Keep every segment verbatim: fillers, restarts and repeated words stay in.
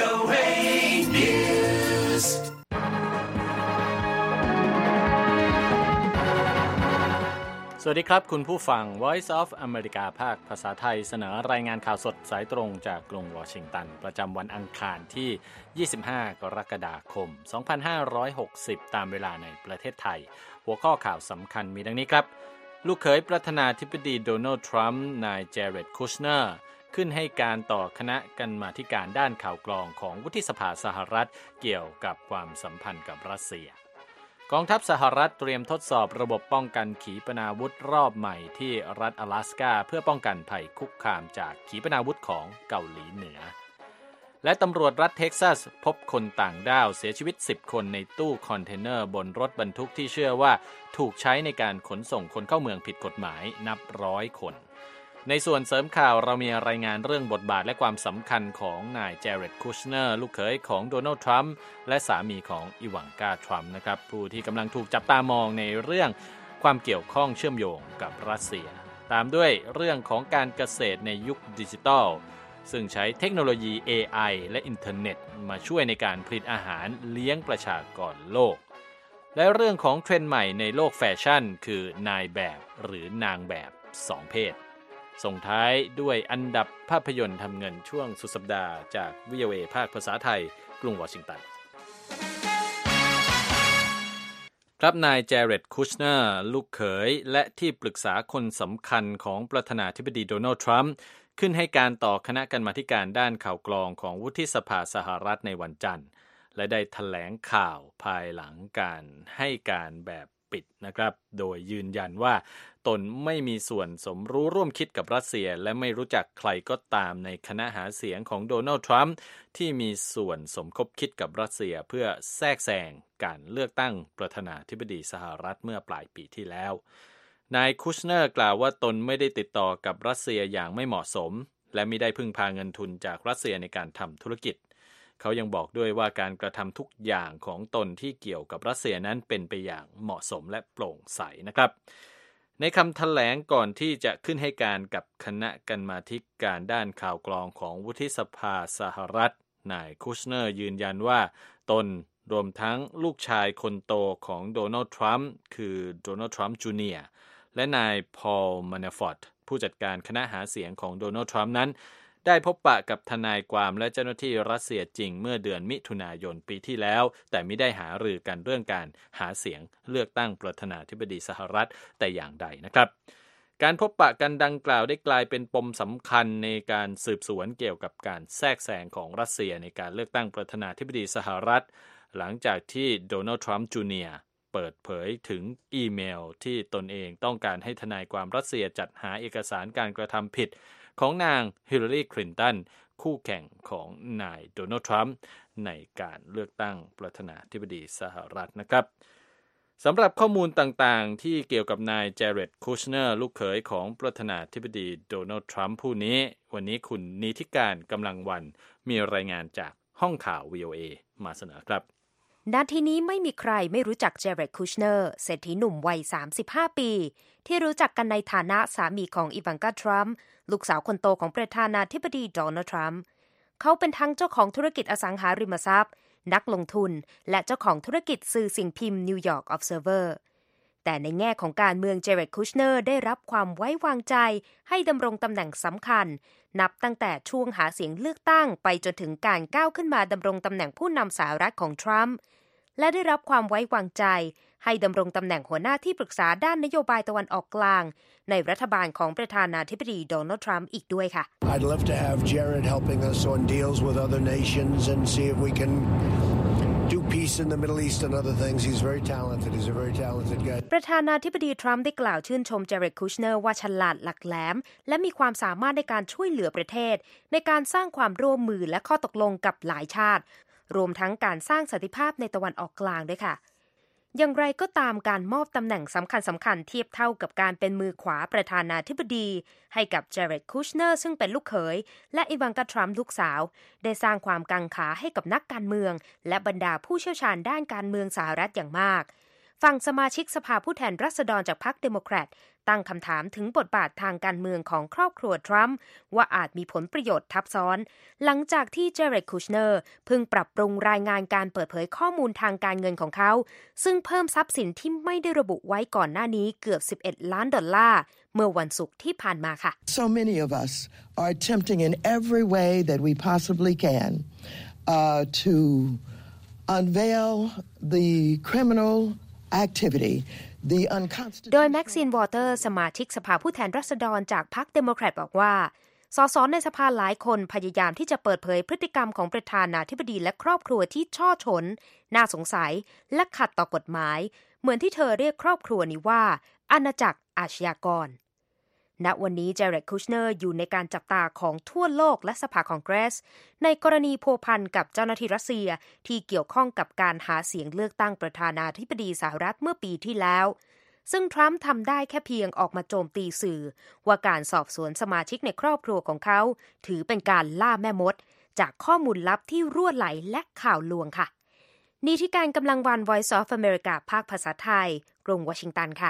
โอ เอ News สวัสดีครับคุณผู้ฟัง Voice of America ภาคภาษาไทยเสนอรายงานข่าวสดสายตรงจากกรุงวอชิงตันประจำวันอังคารที่ยี่สิบห้ากรกฎาคมสองพันห้าร้อยหกสิบตามเวลาในประเทศไทยหัวข้อข่าวสำคัญมีดังนี้ครับลูกเขยประธานาธิบดีโดนัลด์ทรัมป์นายเจเร็ดคูชเนอร์ขึ้นให้การต่อคณะกรรมาธิการด้านข่าวกรองของวุฒิสภาสหรัฐเกี่ยวกับความสัมพันธ์กับรัสเซียกองทัพสหรัฐเตรียมทดสอบระบบป้องกันขีปนาวุธรอบใหม่ที่รัฐ阿拉สกาเพื่อป้องกันภัยคุกคามจากขีปนาวุธของเกาหลีเหนือและตำรวจรัฐเท็กซัสพบคนต่างด้าวเสียชีวิตสิบคนในตู้คอนเทนเนอร์บนรถบรรทุกที่เชื่อว่าถูกใช้ในการขนส่งคนเข้าเมืองผิดกฎหมายนับร้อยคนในส่วนเสริมข่าวเรามีรายงานเรื่องบทบาทและความสำคัญของนายเจเร็ดคูชเนอร์ลูกเขยของโดนัลด์ทรัมป์และสามีของอีวานกาทรัมป์นะครับผู้ที่กำลังถูกจับตามองในเรื่องความเกี่ยวข้องเชื่อมโยงกับรัสเซียตามด้วยเรื่องของการเกษตรในยุคดิจิทัลซึ่งใช้เทคโนโลยี เอ ไอ และอินเทอร์เน็ตมาช่วยในการผลิตอาหารเลี้ยงประชากรโลกและเรื่องของเทรนด์ใหม่ในโลกแฟชั่นคือนายแบบหรือนางแบบสองเพศส่งท้ายด้วยอันดับภาพยนตร์ทำเงินช่วงสุดสัปดาห์จาก วี โอ เอ ภาคภาษาไทยกรุงวอชิงตันครับนายเจเร็ดคูชเนอร์ลูกเขยและที่ปรึกษาคนสำคัญของประธานาธิบดีโดนัลด์ทรัมป์ขึ้นให้การต่อคณะกรรมาธิการด้านข่าวกรองของวุฒิสภาสหรัฐในวันจันทร์และได้แถลงข่าวภายหลังการให้การแบบปิดนะครับโดยยืนยันว่าตนไม่มีส่วนสมรู้ร่วมคิดกับรัสเซียและไม่รู้จักใครก็ตามในคณะหาเสียงของโดนัลด์ทรัมป์ที่มีส่วนสมคบคิดกับรัสเซียเพื่อแทรกแซงการเลือกตั้งประธานาธิบดีสหรัฐเมื่อปลายปีที่แล้วนายคูชเนอร์กล่าวว่าตนไม่ได้ติดต่อกับรัสเซียอย่างไม่เหมาะสมและไม่ได้พึ่งพาเงินทุนจากรัสเซียในการทำธุรกิจเขายังบอกด้วยว่าการกระทำทุกอย่างของตนที่เกี่ยวกับรัสเซียนั้นเป็นไปอย่างเหมาะสมและโปร่งใสนะครับในคำแถลงก่อนที่จะขึ้นให้การกับคณะกรรมาธิการด้านข่าวกรองของวุฒิสภาสหรัฐนายคูชเนอร์ยืนยันว่าตนรวมทั้งลูกชายคนโตของโดนัลด์ทรัมป์คือโดนัลด์ทรัมป์จูเนียร์และนายพอลมานาฟอร์ตผู้จัดการคณะหาเสียงของโดนัลด์ทรัมป์นั้นได้พบปะกับทนายความและเจ้าหน้าที่รัสเซียจริงเมื่อเดือนมิถุนายนปีที่แล้วแต่ไม่ได้หารือกันเรื่องการหาเสียงเลือกตั้งประธานาธิบดีสหรัฐแต่อย่างใดนะครับการพบปะกันดังกล่าวได้กลายเป็นปมสำคัญในการสืบสวนเกี่ยวกับการแทรกแซงของรัสเซียในการเลือกตั้งประธานาธิบดีสหรัฐหลังจากที่โดนัลด์ทรัมป์จูเนียร์เปิดเผยถึงอีเมลที่ตนเองต้องการให้ทนายความรัสเซียจัดหาเอกสารการกระทำผิดของนางฮิลลารีคลินตันคู่แข่งของนายโดนัลด์ทรัมป์ในการเลือกตั้งประธานาธิบดีสหรัฐนะครับสำหรับข้อมูลต่างๆที่เกี่ยวกับนายเจเร็ดคูชเนอร์ลูกเขยของประธานาธิบดีโดนัลด์ทรัมป์ผู้นี้วันนี้คุณนิติการกำลังวันมีรายงานจากห้องข่าว วี โอ เอ มาเสนอครับนาทีนี้ไม่มีใครไม่รู้จักเจเร็ดคูชเนอร์เศรษฐีหนุ่มวัยสามสิบห้าปีที่รู้จักกันในฐานะสามีของอีวานกาทรัมป์ลูกสาวคนโตของประธานาธิบดีโดนัลด์ทรัมป์เขาเป็นทั้งเจ้าของธุรกิจอสังหาริมทรัพย์นักลงทุนและเจ้าของธุรกิจสื่อสิ่งพิมพ์ New York Observer แต่ในแง่ของการเมืองเจเร็ดคูชเนอร์ได้รับความไว้วางใจให้ดำรงตำแหน่งสำคัญนับตั้งแต่ช่วงหาเสียงเลือกตั้งไปจนถึงการก้าวขึ้นมาดำรงตำแหน่งผู้นำสหรัฐของทรัมป์และได้รับความไว้วางใจให้ดำรงตำแหน่งหัวหน้าที่ปรึกษาด้านนโยบายตะวันออกกลางในรัฐบาลของประธานาธิบดีโดนัลด์ทรัมป์อีกด้วยค่ะ I'd love to have Jared helping us on deals with other nations and see if we can do peace in the Middle East and other things. He's very talented. He's a very talented guy. ประธานาธิบดีทรัมป์ได้กล่าวชื่นชมเจเร็ดคูชเนอร์ว่าฉลาดหลักแหลมและมีความสามารถในการช่วยเหลือประเทศในการสร้างความร่วมมือและข้อตกลงกับหลายชาติรวมทั้งการสร้างสันติภาพในตะวันออกกลางด้วยค่ะอย่างไรก็ตามการมอบตำแหน่งสำคัญสำคัญเทียบเท่ากับการเป็นมือขวาประธานาธิบดีให้กับเจเร็ดคูชเนอร์ซึ่งเป็นลูกเขยและอีวานกาทรัมป์ลูกสาวได้สร้างความกังขาให้กับนักการเมืองและบรรดาผู้เชี่ยวชาญด้านการเมืองสหรัฐอย่างมากฝั่งสมาชิกสภาผู้แทนราษฎรจากพรรคเดโมแครตตั้งคำถามถึงบทบาททางการเมืองของครอบครัวทรัมป์ว่าอาจมีผลประโยชน์ทับซ้อนหลังจากที่เจเร็ด คูชเนอร์เพิ่งปรับปรุงรายงานการเปิดเผยข้อมูลทางการเงินของเขาซึ่งเพิ่มทรัพย์สินที่ไม่ได้ระบุไว้ก่อนหน้านี้เกือบสิบเอ็ดล้านดอลลาร์เมื่อวันศุกร์ที่ผ่านมาค่ะ So many of us are attempting in every way that we possibly can uh, to unveil the criminal activityโดยแม็กซินวอเตอร์สมาชิกสภาผู้แทนราษฎรจากพรรคเดโมแครตบอกว่าสสในสภาหลายคนพยายามที่จะเปิดเผยพฤติกรรมของประธานาธิบดีและครอบครัวที่ช่อฉนน่าสงสัยและขัดต่อกฎหมายเหมือนที่เธอเรียกครอบครัวนี้ว่าอาณาจักรอาชญากรณวันนี้เจเร็ด คูชเนอร์อยู่ในการจับตาของทั่วโลกและสภาคองเกรสในกรณีพัวพันกับเจ้าหน้าที่รัสเซียที่เกี่ยวข้องกับการหาเสียงเลือกตั้งประธานาธิบดีสหรัฐเมื่อปีที่แล้วซึ่งทรัมป์ทำได้แค่เพียงออกมาโจมตีสื่อว่าการสอบสวนสมาชิกในครอบครัวของเขาถือเป็นการล่าแม่มดจากข้อมูลลับที่รั่วไหลและข่าวลวงค่ะนี่ที่การกำลังวัน Voice of America ภาคภาษาไทยกรุงวอชิงตันค่ะ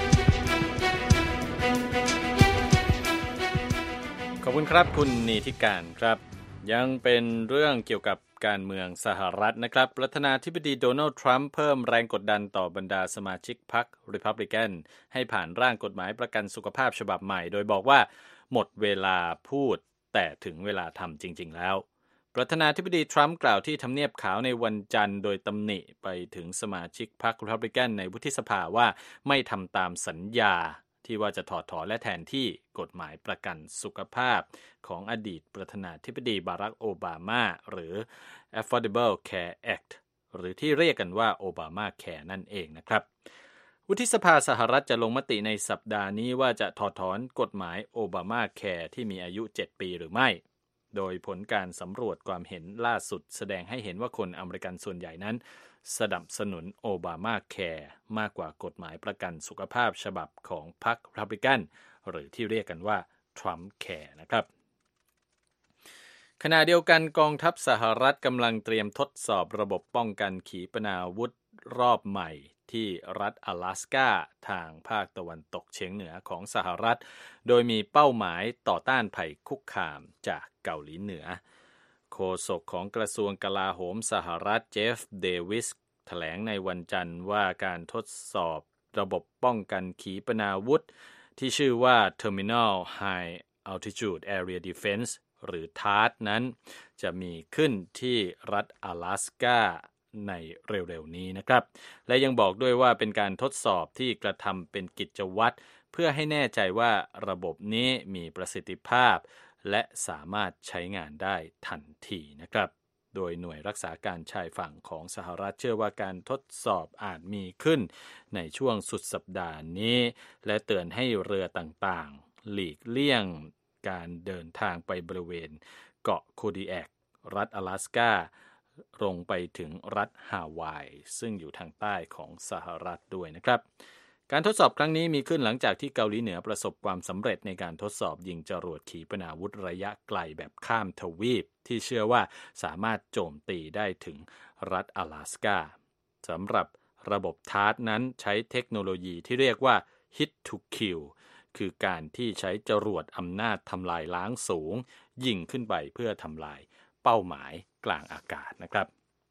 ขอบคุณครับคุณนีธิการครับยังเป็นเรื่องเกี่ยวกับการเมืองสหรัฐนะครับประธานาธิบดีโดนัลด์ทรัมป์เพิ่มแรงกดดันต่อบรรดาสมาชิกพรรครีพับลิกันให้ผ่านร่างกฎหมายประกันสุขภาพฉบับใหม่โดยบอกว่าหมดเวลาพูดแต่ถึงเวลาทำจริงๆแล้วประธานาธิบดีทรัมป์กล่าวที่ทำเนียบขาวในวันจันทร์โดยตำหนิไปถึงสมาชิกพรรครีพับลิกันในวุฒิสภาว่าไม่ทำตามสัญญาที่ว่าจะถอดถอนและแทนที่กฎหมายประกันสุขภาพของอดีตประธานาธิบดีบารักโอบามาหรือ Affordable Care Act หรือที่เรียกกันว่าโอบามาแคร์นั่นเองนะครับวุฒิสภาสหรัฐจะลงมติในสัปดาห์นี้ว่าจะถอดถอนกฎหมายโอบามาแคร์ที่มีอายุเจ็ดปีหรือไม่โดยผลการสำรวจความเห็นล่าสุดแสดงให้เห็นว่าคนอเมริกันส่วนใหญ่นั้นสนับสนุนโอบามาแคร์มากกว่ากฎหมายประกันสุขภาพฉบับของพรรครีพับลิกันหรือที่เรียกกันว่าทรัมป์แคร์นะครับขณะเดียวกันกองทัพสหรัฐกำลังเตรียมทดสอบระบบป้องกันขีปนาวุธรอบใหม่ที่รัฐ阿拉斯ก้าทางภาคตะวันตกเฉียงเหนือของสหรัฐโดยมีเป้าหมายต่อต้านภัยคุกคามจากเกาหลีเหนือโฆษกของกระทรวงกลาโหมสหรัฐเจฟเดวิสแถลงในวันจันทร์ว่าการทดสอบระบบป้องกันขีปนาวุธที่ชื่อว่า Terminal High Altitude Area Defense หรือ ทาร์ด นั้นจะมีขึ้นที่รัฐ阿拉斯ก้าในเร็วๆนี้นะครับและยังบอกด้วยว่าเป็นการทดสอบที่กระทำเป็นกิจวัตรเพื่อให้แน่ใจว่าระบบนี้มีประสิทธิภาพและสามารถใช้งานได้ทันทีนะครับโดยหน่วยรักษาการชายฝั่งของสหรัฐเชื่อว่าการทดสอบอาจมีขึ้นในช่วงสุดสัปดาห์นี้และเตือนให้เรือต่างๆหลีกเลี่ยงการเดินทางไปบริเวณเกาะโคดิแอกรัฐ阿拉斯ก้าลงไปถึงรัฐฮาวายซึ่งอยู่ทางใต้ของสหรัฐด้วยนะครับการทดสอบครั้งนี้มีขึ้นหลังจากที่เกาหลีเหนือประสบความสำเร็จในการทดสอบยิงจรวดขีปนาวุธระยะไกลแบบข้ามทวีปที่เชื่อว่าสามารถโจมตีได้ถึงรัฐ阿拉斯ก้าสำหรับระบบ ทาร์ด นั้นใช้เทคโนโลยีที่เรียกว่า Hit to Kill คือการที่ใช้จรวดอำนาจทำลายล้างสูงยิงขึ้นไปเพื่อทำลายเป้าหมายกลางอากาศนะครับ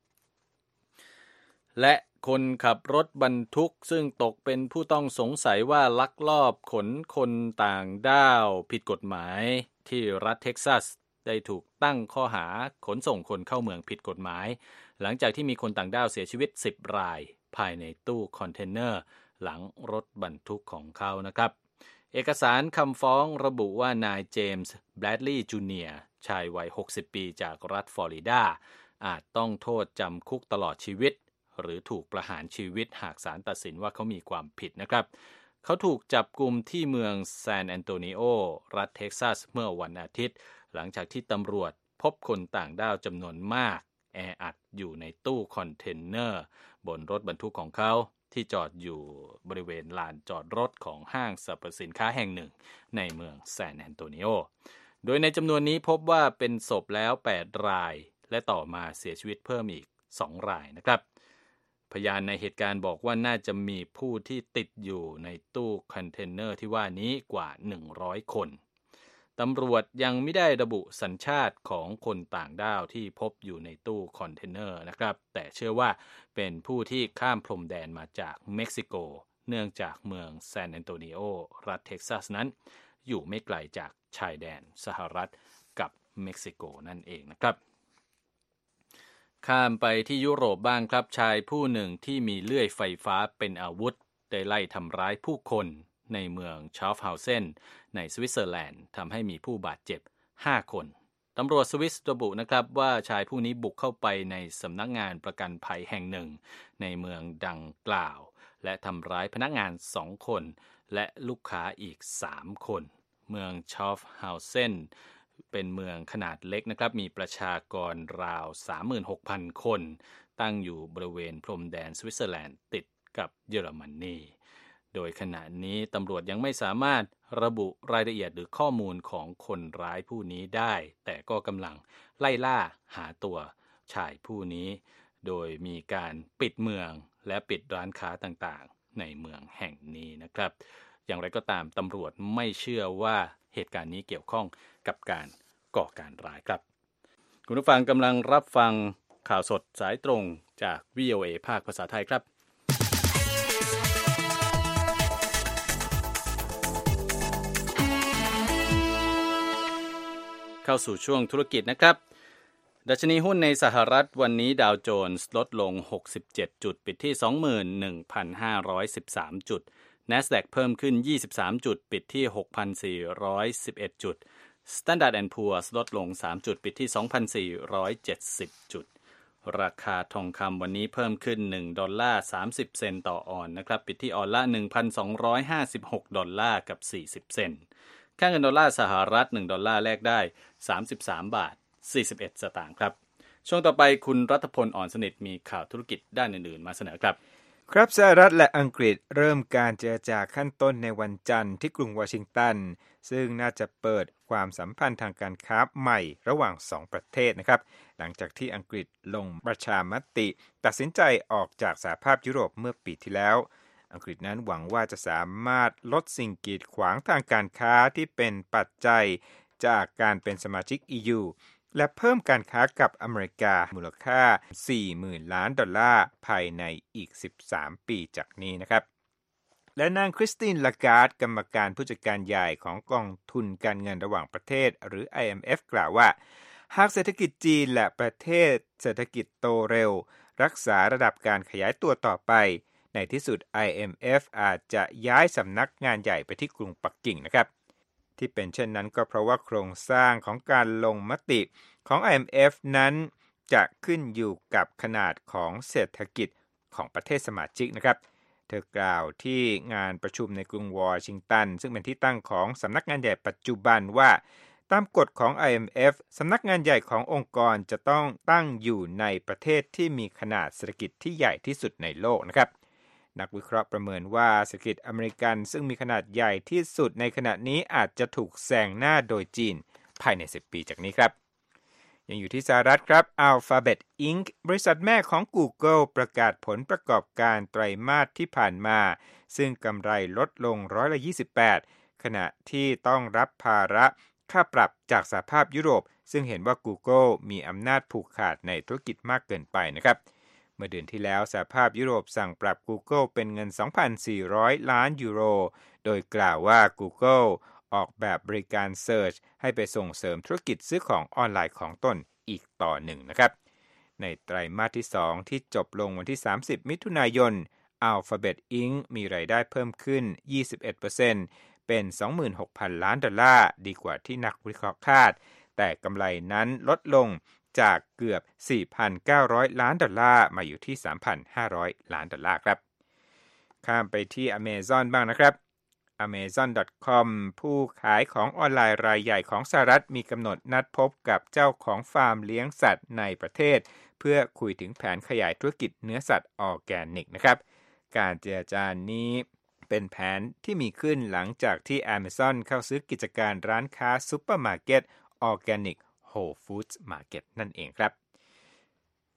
และคนขับรถบรรทุกซึ่งตกเป็นผู้ต้องสงสัยว่าลักลอบขนคนต่างด้าวผิดกฎหมายที่รัฐเท็กซัสได้ถูกตั้งข้อหาขนส่งคนเข้าเมืองผิดกฎหมายหลังจากที่มีคนต่างด้าวเสียชีวิตสิบรายภายในตู้คอนเทนเนอร์หลังรถบรรทุกของเขานะครับเอกสารคำฟ้องระบุว่านายเจมส์แบรดลีย์จูเนียร์ชายวัยหกสิบปีจากรัฐฟลอริดาอาจต้องโทษจำคุกตลอดชีวิตหรือถูกประหารชีวิตหากศาลตัดสินว่าเขามีความผิดนะครับเขาถูกจับกุมที่เมืองซานแอนโตนิโอรัฐเท็กซัสเมื่อวันอาทิตย์หลังจากที่ตำรวจพบคนต่างด้าวจำนวนมากแออัดอยู่ในตู้คอนเทนเนอร์บนรถบรรทุกของเขาที่จอดอยู่บริเวณลานจอดรถของห้างสรรพสินค้าแห่งหนึ่งในเมืองซานแอนโตนิโอโดยในจำนวนนี้พบว่าเป็นศพแล้วแปดรายและต่อมาเสียชีวิตเพิ่มอีกสองรายนะครับพยานในเหตุการณ์บอกว่าน่าจะมีผู้ที่ติดอยู่ในตู้คอนเทนเนอร์ที่ว่านี้กว่าหนึ่งร้อยคนตำรวจยังไม่ได้ระบุสัญชาติของคนต่างด้าวที่พบอยู่ในตู้คอนเทนเนอร์นะครับแต่เชื่อว่าเป็นผู้ที่ข้ามพรมแดนมาจากเม็กซิโกเนื่องจากเมืองซานแอนโตนิโอรัฐเท็กซัสนั้นอยู่ไม่ไกลจากชายแดนสหรัฐกับเม็กซิโกนั่นเองนะครับข้ามไปที่ยุโรปบ้างครับชายผู้หนึ่งที่มีเลื่อยไฟฟ้าเป็นอาวุธได้ไล่ทำร้ายผู้คนในเมืองชาร์ฟเฮาเซนในสวิตเซอร์แลนด์ทำให้มีผู้บาดเจ็บห้าคนตำรวจสวิสระบุนะครับว่าชายผู้นี้บุกเข้าไปในสำนักงานประกันภัยแห่งหนึ่งในเมืองดังกล่าวและทำร้ายพนักงานสองคนและลูกค้าอีกสามคนเมืองชาร์ฟเฮาเซนเป็นเมืองขนาดเล็กนะครับมีประชากรราว สามหมื่นหกพัน คนตั้งอยู่บริเวณพรมแดนสวิตเซอร์แลนด์ติดกับเยอรมนีโดยขณะนี้ตำรวจยังไม่สามารถระบุรายละเอียดหรือข้อมูลของคนร้ายผู้นี้ได้แต่ก็กำลังไล่ล่าหาตัวชายผู้นี้โดยมีการปิดเมืองและปิดร้านค้าต่างๆในเมืองแห่งนี้นะครับอย่างไรก็ตามตำรวจไม่เชื่อว่าเหตุการณ์นี้เกี่ยวข้องกับการก่อการร้ายครับคุณผู้ฟังกำลังรับฟังข่าวสดสายตรงจาก วี โอ เอ ภาคภาษาไทยครับเข้าสู่ช่วงธุรกิจนะครับดัชนีหุ้นในสหรัฐวันนี้ดาวโจนส์ลดลงหกสิบเจ็ดจุดปิดที่ สองหมื่นหนึ่งพันห้าร้อยสิบสาม จุด NASDAQ เพิ่มขึ้นยี่สิบสามจุดปิดที่ หกพันสี่ร้อยสิบเอ็ด จุด Standard แอนด์ Poor's ลดลงสามจุดปิดที่ สองพันสี่ร้อยเจ็ดสิบ จุดราคาทองคำวันนี้เพิ่มขึ้นหนึ่งดอลลาร์สามสิบเซนต์ต่อออนซ์นะครับปิดที่ออนละ หนึ่งพันสองร้อยห้าสิบหก ดอลลาร์กับสี่สิบเซนต์ค่าเงินดอลลาร์สหรัฐหนึ่งดอลลาร์แลกได้สามสิบสามบาทสี่สิบเอ็ดสตางค์ครับช่วงต่อไปคุณรัฐพลอ่อนสนิทมีข่าวธุรกิจด้านอื่นๆมาเสนอครับครับสหรัฐและอังกฤษเริ่มการเจรจาขั้นต้นในวันจันทร์ที่กรุงวอชิงตันซึ่งน่าจะเปิดความสัมพันธ์ทางการค้าใหม่ระหว่างสองประเทศนะครับหลังจากที่อังกฤษลงประชามติตัดสินใจออกจากสหภาพยุโรปเมื่อปีที่แล้วอังกฤษนั้นหวังว่าจะสามารถลดสิ่งกีดขวางทางการค้าที่เป็นปัจจัยจากการเป็นสมาชิก อี ยู และเพิ่มการค้ากับอเมริกามูลค่า สี่หมื่น ล้านดอลลาร์ภายในอีกสิบสามปีจากนี้นะครับและนางคริสติน ลาการ์ดกรรมการผู้จัดการใหญ่ของกองทุนการเงินระหว่างประเทศหรือ ไอ เอ็ม เอฟ กล่าวว่าหากเศรษฐกิจจีนและประเทศเศรษฐกิจโตเร็วรักษาระดับการขยายตัวต่อไปในที่สุด ไอ เอ็ม เอฟ อาจจะย้ายสำนักงานใหญ่ไปที่กรุงปักกิ่งนะครับที่เป็นเช่นนั้นก็เพราะว่าโครงสร้างของการลงมติของ ไอ เอ็ม เอฟ นั้นจะขึ้นอยู่กับขนาดของเศรษฐกิจของประเทศสมาชิกนะครับเธอกล่าวที่งานประชุมในกรุงวอชิงตันซึ่งเป็นที่ตั้งของสำนักงานใหญ่ปัจจุบันว่าตามกฎของ ไอ เอ็ม เอฟ สำนักงานใหญ่ขององค์กรจะต้องตั้งอยู่ในประเทศที่มีขนาดเศรษฐกิจที่ใหญ่ที่สุดในโลกนะครับนักวิเคราะห์ประเมินว่าเศรษฐกิจอเมริกันซึ่งมีขนาดใหญ่ที่สุดในขณะนี้อาจจะถูกแซงหน้าโดยจีนภายในสิบปีจากนี้ครับยังอยู่ที่สหรัฐครับ Alphabet อิงค์ บริษัทแม่ของ Google ประกาศผลประกอบการไตรมาสที่ผ่านมาซึ่งกำไรลดลงร้อยละยี่สิบแปดขณะที่ต้องรับภาระค่าปรับจากสหภาพยุโรปซึ่งเห็นว่า Google มีอำนาจผูกขาดในธุรกิจมากเกินไปนะครับเมื่อเดือนที่แล้วสหภาพยุโรปสั่งปรับ Google เป็นเงิน สองพันสี่ร้อย ล้านยูโรโดยกล่าวว่า Google ออกแบบบริการ Search ให้ไปส่งเสริมธุรกิจซื้อของออนไลน์ของตนอีกต่อหนึ่งนะครับในไตรมาสที่สองที่จบลงวันที่สามสิบมิถุนายน Alphabet อิงค์ มีรายได้เพิ่มขึ้น ยี่สิบเอ็ดเปอร์เซ็นต์ เป็น สองหมื่นหกพัน ล้านดอลลาร์ดีกว่าที่นักวิเคราะห์คาดแต่กำไรนั้นลดลงจากเกือบ สี่พันเก้าร้อย ล้านดอลลาร์มาอยู่ที่ สามพันห้าร้อย ล้านดอลลาร์ครับข้ามไปที่ Amazon บ้างนะครับ อเมซอน ดอท คอม ผู้ขายของออนไลน์รายใหญ่ของสหรัฐมีกำหนดนัดพบกับเจ้าของฟาร์มเลี้ยงสัตว์ในประเทศเพื่อคุยถึงแผนขยายธุรกิจเนื้อสัตว์ออร์แกนิกนะครับการเจรจานี้เป็นแผนที่มีขึ้นหลังจากที่ Amazon เข้าซื้อกิจการร้านค้าซุปเปอร์มาร์เก็ตออร์แกนิก Whole Foods Market นั่นเองครับ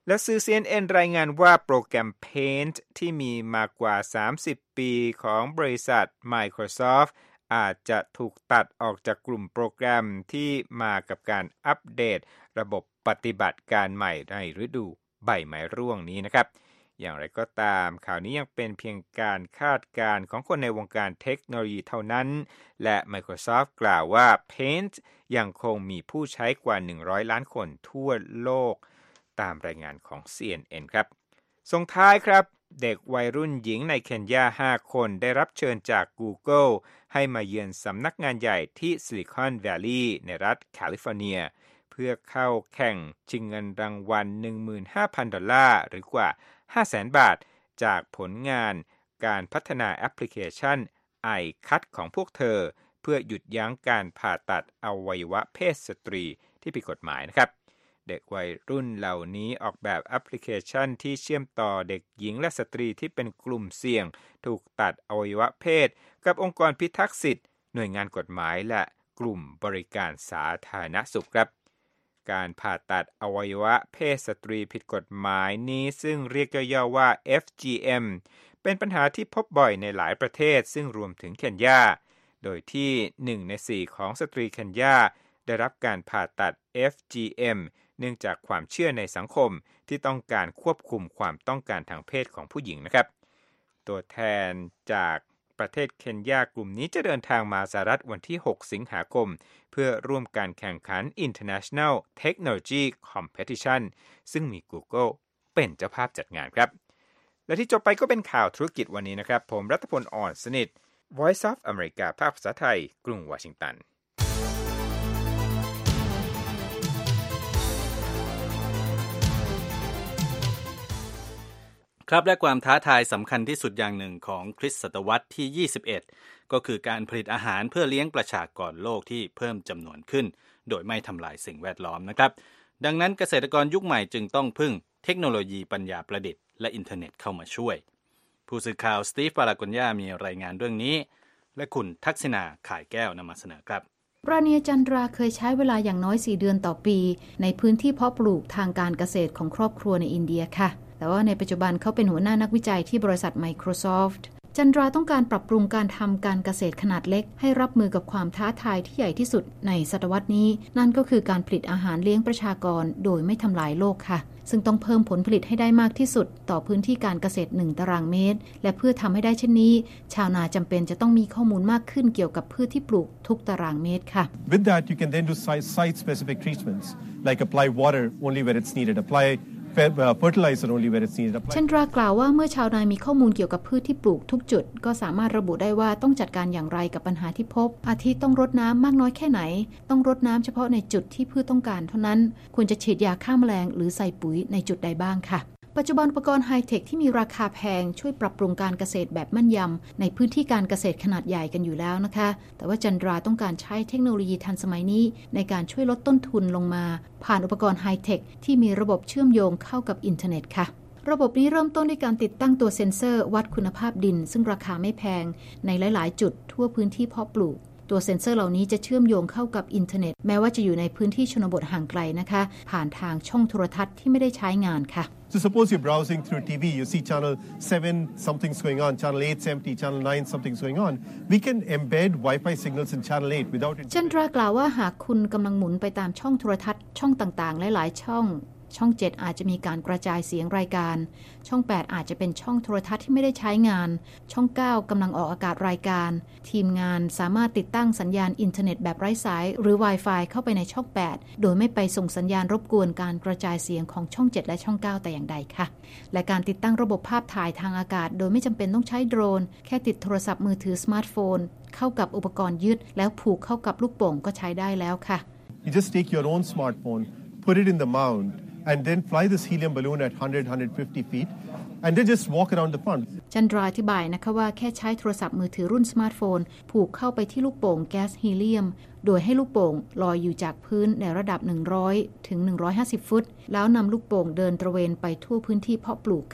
และสื่อ ซี เอ็น เอ็น รายงานว่าโปรแกรม Paint ที่มีมากว่าสามสิบปีของบริษัท Microsoft อาจจะถูกตัดออกจากกลุ่มโปรแกรมที่มากับการอัปเดตระบบปฏิบัติการใหม่ในฤดูใบไม้ร่วงนี้นะครับอย่างไรก็ตามข่าวนี้ยังเป็นเพียงการคาดการณ์ของคนในวงการเทคโนโลยีเท่านั้นและ Microsoft กล่าวว่า Paint ยังคงมีผู้ใช้กว่าหนึ่งร้อยล้านคนทั่วโลกตามรายงานของ ซี เอ็น เอ็น ครับส่งท้ายครับเด็กวัยรุ่นหญิงในเคนยาห้าคนได้รับเชิญจาก Google ให้มาเยือนสำนักงานใหญ่ที่ซิลิคอนแวลลีย์ในรัฐแคลิฟอร์เนียเพื่อเข้าแข่งชิงเงินรางวัล หนึ่งหมื่นห้าพัน ดอลลาร์หรือกว่า ห้าแสน บาทจากผลงานการพัฒนาแอปพลิเคชัน iCut ของพวกเธอเพื่อหยุดยั้งการผ่าตัดอวัยวะเพศสตรีที่ผิดกฎหมายนะครับเด็กวัยรุ่นเหล่านี้ออกแบบแอปพลิเคชันที่เชื่อมต่อเด็กหญิงและสตรีที่เป็นกลุ่มเสี่ยงถูกตัดอวัยวะเพศกับองค์กรพิทักษ์สิทธิ์หน่วยงานกฎหมายและกลุ่มบริการสาธารณสุขครับการผ่าตัดอวัยวะเพศสตรีผิดกฎหมายนี้ซึ่งเรียกย่อๆว่า เอฟ จี เอ็ม เป็นปัญหาที่พบบ่อยในหลายประเทศซึ่งรวมถึงเคนยาโดยที่หนึ่งในสี่ของสตรีเคนยาได้รับการผ่าตัด เอฟ จี เอ็ม เนื่องจากความเชื่อในสังคมที่ต้องการควบคุมความต้องการทางเพศของผู้หญิงนะครับตัวแทนจากประเทศเคนยากลุ่มนี้จะเดินทางมาสหรัฐวันที่หกสิงหาคมเพื่อร่วมการแข่งขัน International Technology Competition ซึ่งมี Google เป็นเจ้าภาพจัดงานครับและที่จบไปก็เป็นข่าวธุรกิจวันนี้นะครับผมรัตพล อ่อนสนิท Voice of America ภาคภาษาไทยกรุงวอชิงตันครับและความท้าทายสำคัญที่สุดอย่างหนึ่งของคริสตศตวรรษที่ยี่สิบเอ็ดก็คือการผลิตอาหารเพื่อเลี้ยงประชากรโลกที่เพิ่มจำนวนขึ้นโดยไม่ทำลายสิ่งแวดล้อมนะครับดังนั้นเกษตรกรยุคใหม่จึงต้องพึ่งเทคโนโลยีปัญญาประดิษฐ์และอินเทอร์เน็ตเข้ามาช่วยผู้สื่อข่าวสตีฟ ปารากอนยามีรายงานเรื่องนี้และคุณทักษิณาข่ายแก้วนำมาเสนอครับราเนียจันทราเคยใช้เวลาอย่างน้อยสี่เดือนต่อปีในพื้นที่เพาะปลูกทางการเกษตรของครอบครัวในอินเดียค่ะแต่ว่าในปัจจุบันเขาเป็นหัวหน้านักวิจัยที่บริษัท Microsoft จันทราต้องการปรับปรุงการทำการเกษตรขนาดเล็กให้รับมือกับความท้าทายที่ใหญ่ที่สุดในศตวรรษนี้นั่นก็คือการผลิตอาหารเลี้ยงประชากรโดยไม่ทำลายโลกค่ะซึ่งต้องเพิ่มผลผลิตให้ได้มากที่สุดต่อพื้นที่การเกษตรหนึ่งตารางเมตรและเพื่อทำให้ได้เช่นนี้ชาวนาจำเป็นจะต้องมีข้อมูลมากขึ้นเกี่ยวกับพืชที่ปลูกทุกตารางเมตรค่ะ With that you can then do site specific treatments like apply water only where it's needed apply fertilizer only where it's needed ชันดรากล่าวว่าเมื่อชาวนายมีข้อมูลเกี่ยวกับพืชที่ปลูกทุกจุดก็สามารถระบุได้ว่าต้องจัดการอย่างไรกับปัญหาที่พบอาทิต้องรดน้ำมากน้อยแค่ไหนต้องรดน้ำเฉพาะในจุดที่พืชต้องการเท่านั้นควรจะฉีดยาฆ่าแมลงหรือใส่ปุ๋ยในจุดใดบ้างค่ะปัจจุบันอุปกรณ์ไฮเทคที่มีราคาแพงช่วยปรับปรุงการเกษตรแบบแม่นยำในพื้นที่การเกษตรขนาดใหญ่กันอยู่แล้วนะคะแต่ว่าจันทราต้องการใช้เทคโนโลยีทันสมัยนี้ในการช่วยลดต้นทุนลงมาผ่านอุปกรณ์ไฮเทคที่มีระบบเชื่อมโยงเข้ากับอินเทอร์เน็ตค่ะระบบนี้เริ่มต้นด้วยการติดตั้งตัวเซ็นเซอร์วัดคุณภาพดินซึ่งราคาไม่แพงในหลายๆจุดทั่วพื้นที่เพาะปลูกตัวเซ็นเซอร์เหล่านี้จะเชื่อมโยงเข้ากับอินเทอร์เน็ตแม้ว่าจะอยู่ในพื้นที่ชนบทห่างไกลนะคะผ่านทางช่องโทรทัศน์ที่ไม่ได้ใช้งานค่ะ So suppose you're browsing through ที วี you see channel seven something's going on channel eight's empty channel nine something's going on we can embed Wi-Fi signals in channel eight without จันทรากล่าวว่าหากคุณกำลังหมุนไปตามช่องโทรทัศน์ช่องต่างๆหลายๆช่องช่องเจ็ดอาจจะมีการกระจายเสียงรายการช่องแปดอาจจะเป็นช่องโทรทัศน์ที่ไม่ได้ใช้งานช่องเก้ากำลังออกอากาศรายการทีมงานสามารถติดตั้งสัญญาณอินเทอร์เน็ตแบบไร้สายหรือ Wi-Fi เข้าไปในช่องแปดโดยไม่ไปส่งสัญญาณรบกวนการกระจายเสียงของช่องเจ็ดและช่องเก้าแต่อย่างใดค่ะและการติดตั้งระบบภาพถ่ายทางอากาศโดยไม่จำเป็นต้องใช้โดรนแค่ติดโทรศัพท์มือถือสมาร์ทโฟนเข้ากับอุปกรณ์ยึดแล้วผูกเข้ากับลูกโป่งก็ใช้ได้แล้วค่ะ You just take your own smartphone put it in the mount and then fly this helium balloon at one hundred to one hundred fifty feet and then just walk around the front จันทราอธิบายนะคะว่าแค่ใช้โทรศัพท์มือถือรุ่นสมาร์ทโฟนผูกเข้าไปที่ลูกโป่งแก๊สฮีเลียมโดยให้ลูกโป่งลอยอยู่จากพื้นในระดับหนึ่งร้อยถึงหนึ่งร้อยห้าสิบฟุตแล้วนำลูกโป่งเดินตระเวนไปทั่วพื้นที่เพาะปลูกค่ะ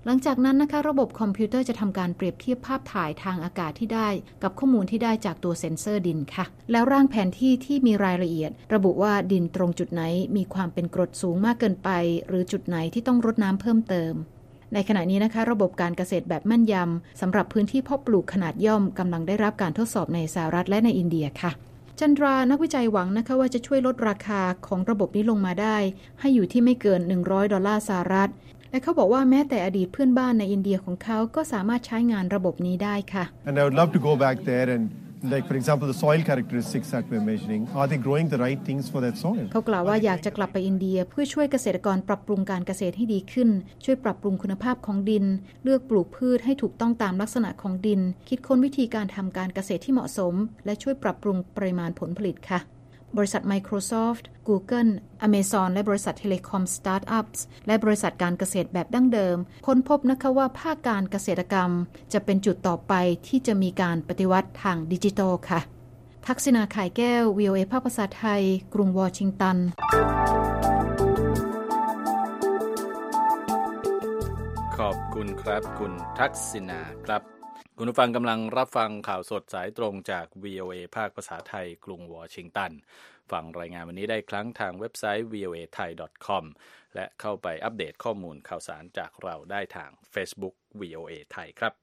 หลังจากนั้นนะคะระบบคอมพิวเตอร์จะทำการเปรียบเทียบภาพถ่ายทางอากาศที่ได้กับข้อมูลที่ได้จากตัวเซ็นเซอร์ดินค่ะแล้วร่างแผนที่ที่มีรายละเอียดระบุว่าดินตรงจุดไหนมีความเป็นกรดสูงมากเกินไปหรือจุดไหนที่ต้องรดน้ำเพิ่มเติมในขณะนี้นะคะระบบการเกษตรแบบแม่นยำสำหรับพื้นที่เพาะปลูกขนาดย่อมกำลังได้รับการทดสอบในสหรัฐและในอินเดียค่ะจันทรานักวิจัยหวังนะคะว่าจะช่วยลดราคาของระบบนี้ลงมาได้ให้อยู่ที่ไม่เกินหนึ่งร้อยดอลลาร์สหรัฐและเขาบอกว่าแม้แต่อดีตเพื่อนบ้านในอินเดียของเขาก็สามารถใช้งานระบบนี้ได้ค่ะ And I would love to go back there and like for example the soil characteristics that we're measuring are they growing the right things for that soil เขากล่าวว่าอยากจะกลับไปอินเดียเพื่อช่วยเกษตรกรปรับปรุงการเกษตรให้ดีขึ้นช่วยปรับปรุงคุณภาพของดินเลือกปลูกพืชให้ถูกต้องตามลักษณะของดินคิดค้นวิธีการทำการเกษตรที่เหมาะสมและช่วยปรับปรุงปริมาณผลผลิตค่ะบริษัท Microsoft, Google, Amazon และบริษัท Telecom Startups และบริษัทการเกษตรแบบดั้งเดิมค้นพบนะคะว่าภาคการเกษตรกรรมจะเป็นจุดต่อไปที่จะมีการปฏิวัติทางดิจิทัลค่ะทักษิณาข่ายแก้ว วี โอ เอ ภาคภาษาไทยกรุงวอชิงตันขอบคุณครับคุณทักษิณาครับคุณผู้ฟังกำลังรับฟังข่าวสดสายตรงจาก วี โอ เอ ภาคภาษาไทยกรุงวอชิงตันฟังรายงานวันนี้ได้ครั้งทางเว็บไซต์ วี โอ เอ ไทย ดอท คอม และเข้าไปอัปเดตข้อมูลข่าวสารจากเราได้ทาง Facebook วี โอ เอ ไทยครับ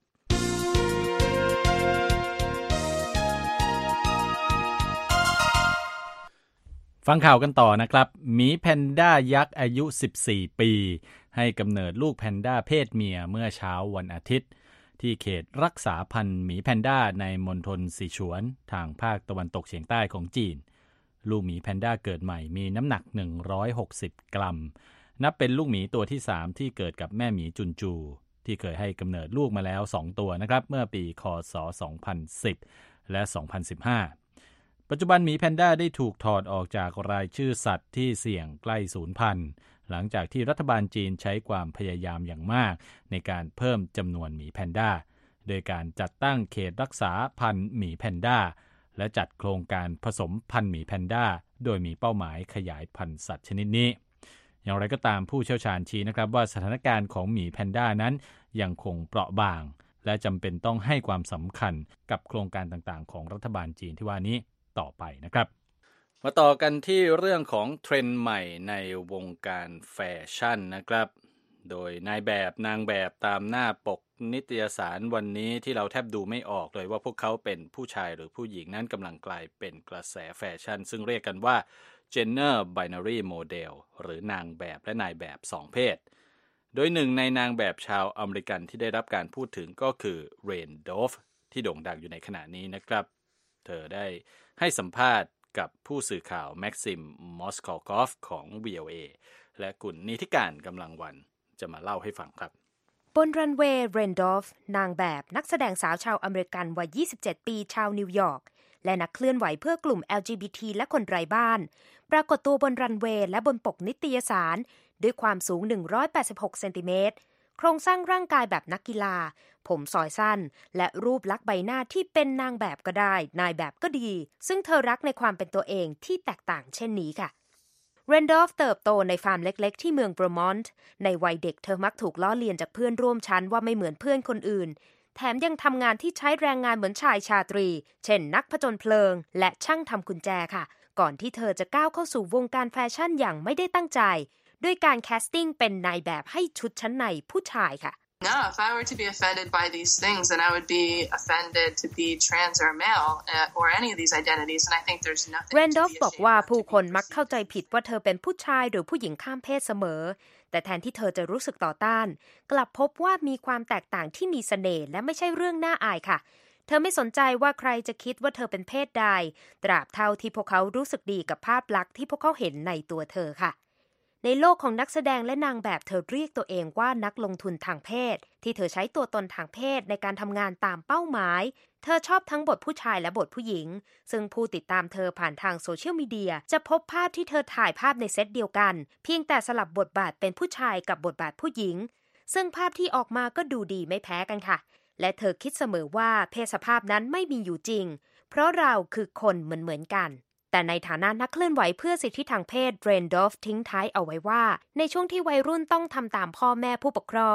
ฟังข่าวกันต่อนะครับหมีแพนด้ายักษ์อายุสิบสี่ปีให้กำเนิดลูกแพนด้าเพศเมียเมื่อเช้าวันอาทิตย์ที่เขตรักษาพันธุ์หมีแพนด้าในมณฑลซิฉวนทางภาคตะวันตกเฉียงใต้ของจีนลูกหมีแพนด้าเกิดใหม่มีน้ำหนักหนึ่งร้อยหกสิบกรัมนับเป็นลูกหมีตัวที่สามที่เกิดกับแม่หมีจุนจูที่เคยให้กำเนิดลูกมาแล้วสองตัวนะครับเมื่อปีค.ศ. สองพันสิบและสองพันสิบห้าปัจจุบันหมีแพนด้าได้ถูกถอดออกจากรายชื่อสัตว์ที่เสี่ยงใกล้สูญพันธุ์หลังจากที่รัฐบาลจีนใช้ความพยายามอย่างมากในการเพิ่มจำนวนหมีแพนด้าโดยการจัดตั้งเขตรักษาพันธุ์หมีแพนด้าและจัดโครงการผสมพันธุ์หมีแพนด้าโดยมีเป้าหมายขยายพันธุ์สัตว์ชนิดนี้อย่างไรก็ตามผู้เชี่ยวชาญชี้นะครับว่าสถานการณ์ของหมีแพนด้านั้นยังคงเปราะบางและจำเป็นต้องให้ความสำคัญกับโครงการต่างๆของรัฐบาลจีนที่ว่านี้ต่อไปนะครับมาต่อกันที่เรื่องของเทรนด์ใหม่ในวงการแฟชั่นนะครับโดยนายแบบนางแบบตามหน้าปกนิตยสารวันนี้ที่เราแทบดูไม่ออกเลยว่าพวกเขาเป็นผู้ชายหรือผู้หญิงนั้นกำลังกลายเป็นกระแสแฟชั่นซึ่งเรียกกันว่า Gender Binary Model หรือนางแบบและนายแบบสองเพศโดยหนึ่งในนางแบบชาวอเมริกันที่ได้รับการพูดถึงก็คือเรนโดฟที่โด่งดังอยู่ในขณะนี้นะครับเธอได้ให้สัมภาษณ์กับผู้สื่อข่าวแม็กซิมมอสคอลกอฟของ วี โอ เอ และคุณนิติการกำลังวันจะมาเล่าให้ฟังครับบนรันเวย์เรนดอฟนางแบบนักแสดงสาวชาวอเมริกันวัยยี่สิบเจ็ดปีชาวนิวยอร์กและนักเคลื่อนไหวเพื่อกลุ่ม แอล จี บี ที และคนไร้บ้านปรากฏตัวบนรันเวย์และบนปกนิตยสารด้วยความสูงหนึ่งร้อยแปดสิบหกเซนติเมตรโครงสร้างร่างกายแบบนักกีฬาผมซอยสั้นและรูปลักษณ์ใบหน้าที่เป็นนางแบบก็ได้นายแบบก็ดีซึ่งเธอรักในความเป็นตัวเองที่แตกต่างเช่นนี้ค่ะเรนดอฟเติบโตในฟาร์มเล็กๆที่เมืองเบอร์มอนต์ในวัยเด็กเธอมักถูกล้อเลียนจากเพื่อนร่วมชั้นว่าไม่เหมือนเพื่อนคนอื่นแถมยังทำงานที่ใช้แรงงานเหมือนชายชาตรีเช่นนักผจญเพลิงและช่างทำกุญแจค่ะก่อนที่เธอจะก้าวเข้าสู่วงการแฟชั่นอย่างไม่ได้ตั้งใจด้วยการแคสติ้งเป็นนายแบบให้ชุดชั้นในผู้ชายค่ะ No, if I were to be offended by these things, then I would be offended to be trans or male uh, or any of these identities, and I think there's nothing Randolph บอกว่าผู้คนมักเข้าใจผิดว่าเธอเป็นผู้ชายหรือผู้หญิงข้ามเพศเสมอแต่แทนที่เธอจะรู้สึกต่อต้านกลับพบว่ามีความแตกต่างที่มีเสน่ห์และไม่ใช่เรื่องน่าอายค่ะเธอไม่สนใจว่าใครจะคิดว่าเธอเป็นเพศใดตราบเท่าที่พวกเขารู้สึกดีกับภาพลักษณ์ที่พวกเขาเห็นในตัวเธอค่ะในโลกของนักแสดงและนางแบบเธอเรียกตัวเองว่านักลงทุนทางเพศที่เธอใช้ตัวตนทางเพศในการทำงานตามเป้าหมายเธอชอบทั้งบทผู้ชายและบทผู้หญิงซึ่งผู้ติดตามเธอผ่านทางโซเชียลมีเดียจะพบภาพที่เธอถ่ายภาพในเซตเดียวกันเพียงแต่สลับบทบาทเป็นผู้ชายกับบทบาทผู้หญิงซึ่งภาพที่ออกมาก็ดูดีไม่แพ้กันค่ะและเธอคิดเสมอว่าเพศสภาพนั้นไม่มีอยู่จริงเพราะเราคือคนเหมือนๆกันแต่ในฐานะนักเคลื่อนไหวเพื่อสิทธิทางเพศเรนดอฟทิ้งท้ายเอาไว้ว่าในช่วงที่วัยรุ่นต้องทำตามพ่อแม่ผู้ปกครอง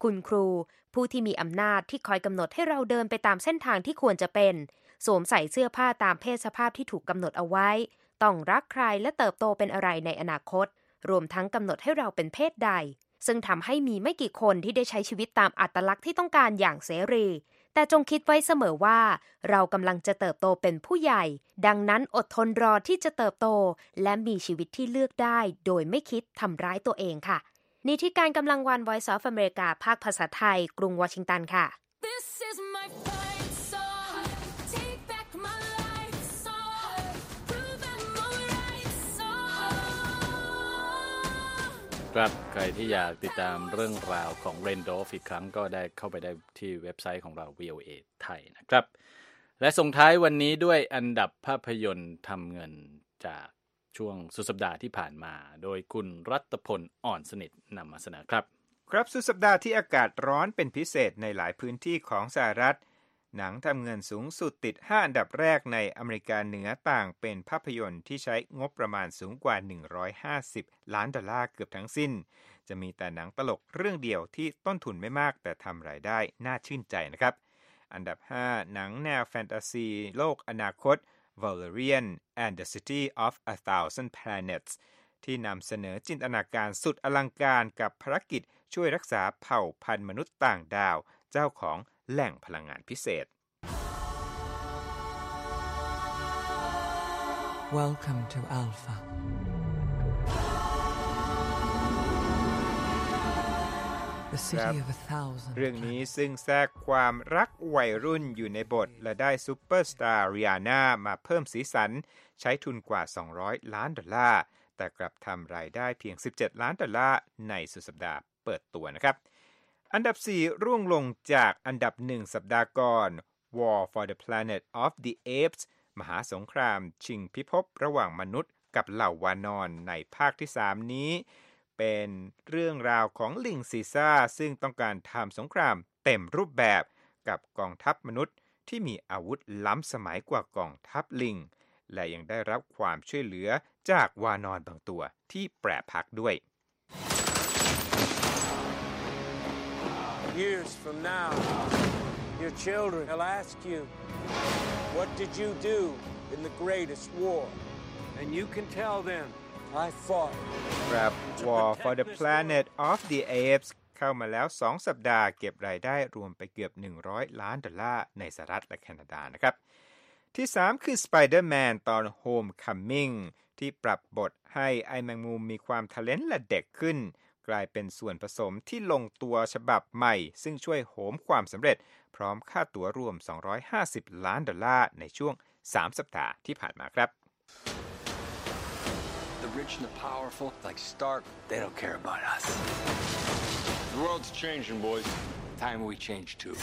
คุณครูผู้ที่มีอำนาจที่คอยกำหนดให้เราเดินไปตามเส้นทางที่ควรจะเป็นสวมใส่เสื้อผ้าตามเพศสภาพที่ถูกกำหนดเอาไว้ต้องรักใครและเติบโตเป็นอะไรในอนาคตรวมทั้งกำหนดให้เราเป็นเพศใดซึ่งทำให้มีไม่กี่คนที่ได้ใช้ชีวิตตามอัตลักษณ์ที่ต้องการอย่างเสรีแต่จงคิดไว้เสมอว่าเรากำลังจะเติบโตเป็นผู้ใหญ่ดังนั้นอดทนรอที่จะเติบโตและมีชีวิตที่เลือกได้โดยไม่คิดทำร้ายตัวเองค่ะนี่ที่การกำลังวัน Voice of America ภาคภาษาไทยกรุงวอชิงตันค่ะ This is my fight song. Take back my life song. Prove I'm alright song. ครับใครที่อยากติดตามเรื่องราวของเรนโดฟอีกครั้งก็ได้เข้าไปได้ที่เว็บไซต์ของเรา วี โอ เอ ไทยนะครับและส่งท้ายวันนี้ด้วยอันดับภาพยนตร์ทำเงินจากช่วงสุดสัปดาห์ที่ผ่านมาโดยคุณรัตพลอ่อนสนิทนำมาเสนอครับครับสุดสัปดาห์ที่อากาศร้อนเป็นพิเศษในหลายพื้นที่ของสหรัฐหนังทำเงินสูงสุดติดห้าอันดับแรกในอเมริกาเหนือต่างเป็นภาพยนตร์ที่ใช้งบประมาณสูงกว่าหนึ่งร้อยห้าสิบล้านดอลลาร์เกือบทั้งสิ้นจะมีแต่หนังตลกเรื่องเดียวที่ต้นทุนไม่มากแต่ทำรายได้น่าชื่นใจนะครับอันดับห้าหนังแนวแฟนตาซีโลกอนาคต Valerian and the City of a Thousand Planets ที่นำเสนอจินตนาการสุดอลังการกับภารกิจช่วยรักษาเผ่าพันธุ์มนุษย์ต่างดาวเจ้าของแหล่งพลังงานพิเศษ Welcome to Alpha The City of a Thousand เรื่องนี้ซึ่งแทรกความรักวัยรุ่นอยู่ในบทและได้ซุปเปอร์สตาร์ริอาน่ามาเพิ่มสีสันใช้ทุนกว่าสองร้อยล้านดอลลาร์แต่กลับทำรายได้เพียงสิบเจ็ดล้านดอลลาร์ในสุดสัปดาห์เปิดตัวนะครับอันดับสี่ร่วงลงจากอันดับหนึ่งสัปดาห์ก่อน War for the Planet of the Apes มหาสงครามชิงพิภพระหว่างมนุษย์กับเหล่าวานอนในภาคที่สามนี้เป็นเรื่องราวของลิงซีซ่าซึ่งต้องการทำสงครามเต็มรูปแบบกับกองทัพมนุษย์ที่มีอาวุธล้ำสมัยกว่ากองทัพลิงและยังได้รับความช่วยเหลือจากวานอนบางตัวที่แปรพักด้วย Years from now, your children will ask you, what did you do in the greatest war? And you can tell them, I fought. ครับ War for the Planet of the Apes เข้ามาแล้วสองสัปดาห์เก็บรายได้รวมไปเกือบหนึ่งร้อยล้านดอลลาร์ในสหรัฐและแคนาดานะครับที่สามคือ Spider-Man ตอน Homecoming ที่ปรับบทให้ไอ้แมงมุมมีความทะเลนและเด็กขึ้นกลายเป็นส่วนผสมที่ลงตัวฉบับใหม่ซึ่งช่วยโหมความสำเร็จพร้อมค่าตั๋วรวมสองร้อยห้าสิบล้านดอลลาร์ในช่วงสามสัปดาห์ที่ผ่านมาครับ The rich and the powerful, like Stark, they don't care about us. The world's changing, boys. Time we change too.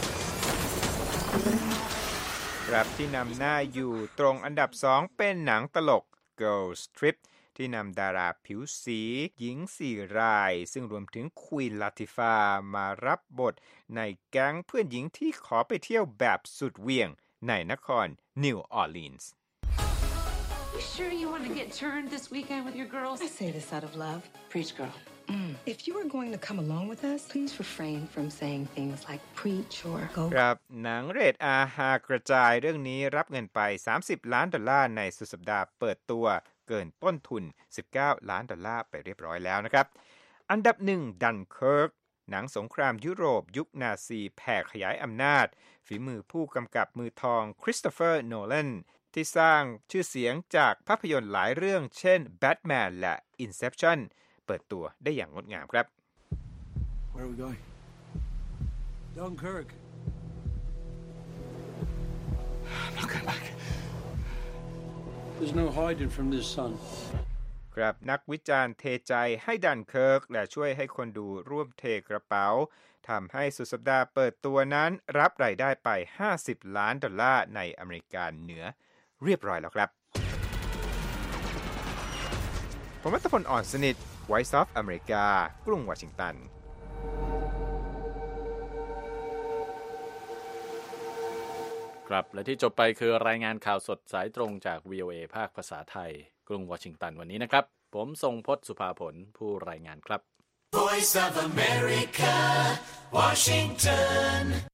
ครับที่นำหน้าอยู่ตรงอันดับสองเป็นหนังตลก Girls Trip ที่นำดาราผิวสีหญิงสี่รายซึ่งรวมถึงควีนลาติฟามารับบทในแก๊งเพื่อนหญิงที่ขอไปเที่ยวแบบสุดเหวี่ยงในนครนิวออร์ลีนส์ You sure you want to get turned this weekend with your girls? I say this out of love. Preach, girl. Mm. If you are going to come along with us, please refrain from saying things like preach or go. ครับหนังเรท อาร์ หากระจายเรื่องนี้รับเงินไปสามสิบล้านดอลลาร์ในสุดสัปดาห์เปิดตัวเกินต้นทุนสิบเก้าล้านดอลลาร์ไปเรียบร้อยแล้วนะครับอันดับหนึ่งดันเคิร์กหนังสงครามยุโรปยุคนาซีแผ่ขยายอำนาจฝีมือผู้กำกับมือทองคริสโตเฟอร์โนแลนที่สร้างชื่อเสียงจากภาพยนตร์หลายเรื่องเช่น Batman และ Inception เปิดตัวได้อย่างงดงามครับ Where are we going? Dunkirk. I'm not going back. There's no hiding from this sun. ครับนักวิจารณ์เทใจให้ดันเคิร์กและช่วยให้คนดูร่วมเทกระเป๋าทำให้สุดสัปดาห์เปิดตัวนั้นรับรายได้ไปห้าสิบล้านดอลลาร์ในอเมริกาเหนือเรียบร้อยแล้วครับผมรัตพลอ่อนสนิท Voice of America กรุงวอชิงตันครับและที่จบไปคือรายงานข่าวสดสายตรงจาก วี โอ เอ ภาคภาษาไทยกรุงวอชิงตันวันนี้นะครับผมทรงพจน์สุภาผลผู้รายงานครับ Voice of America, Washington